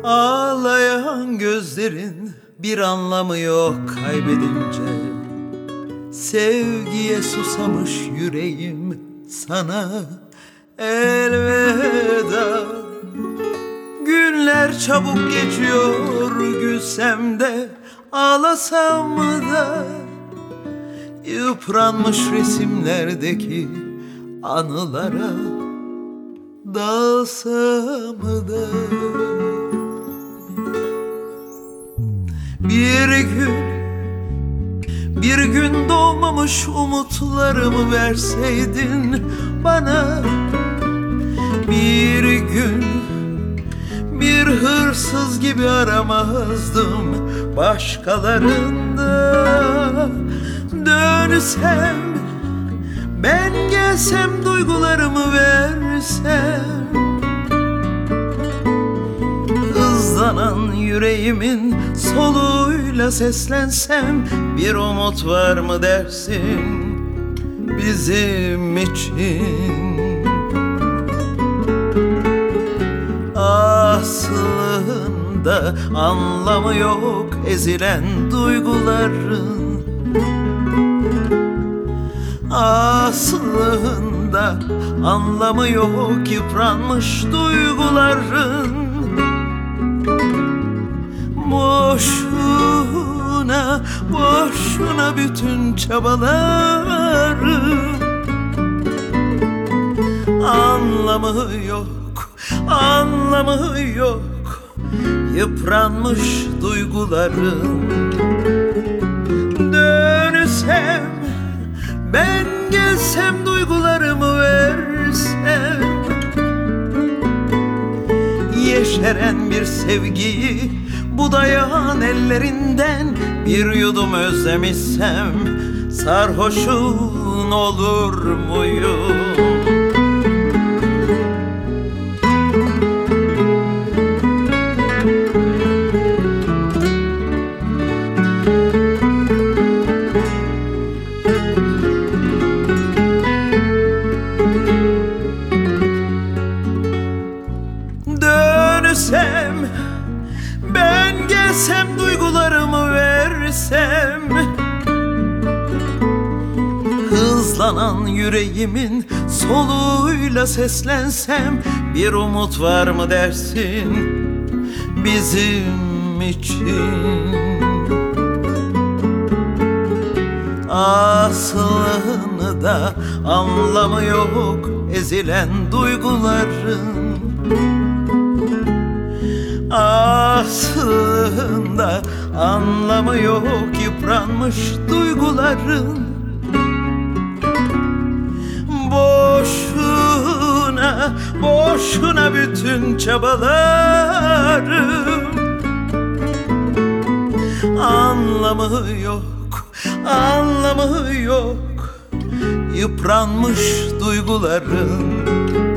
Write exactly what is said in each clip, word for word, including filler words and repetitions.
Ağlayan gözlerin bir anlamı yok kaybedince. Sevgiye susamış yüreğim sana elveda. Günler çabuk geçiyor, gülsem de ağlasam da. Yıpranmış resimlerdeki anılara dalsam da. Bir gün, bir gün doğmamış umutlarımı verseydin bana. Bir gün, bir hırsız gibi aramazdım başkalarında. Dönsem, ben gelsem, duygularımı versem. Hızlanan yüreğimin soluğuyla seslensem. Bir umut var mı dersin bizim için? Aslında anlamı yok ezilen duyguların. Aslında anlamı yok yıpranmış duyguların. Boşuna, boşuna bütün çabalarım. Anlamı yok, anlamı yok yıpranmış duyguların. Dönsem, ben gelsem, duygularımı versem. Yeşeren bir sevgiyi budayan ellerinden bir yudum özlemişsem. Sarhoşun olur muyum? Dönsem, ben gelsem, duygularımı versem. Hızlanan yüreğimin soluğuyla seslensem. Bir umut var mı dersin bizim için? Aslında anlamı yok ezilen duyguların. Aslında anlamı yok yıpranmış duyguların. Boşuna, boşuna bütün çabalarım. Anlamı yok, anlamı yok yıpranmış duyguların.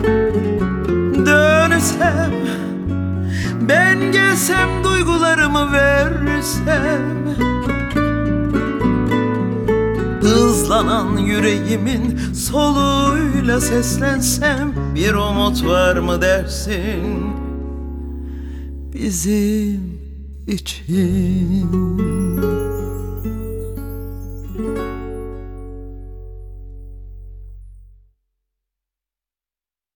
Dönsem, ben gelsem, duygularımı versem. Hızlanan yüreğimin soluğuyla seslensem. Bir umut var mı dersin bizim için?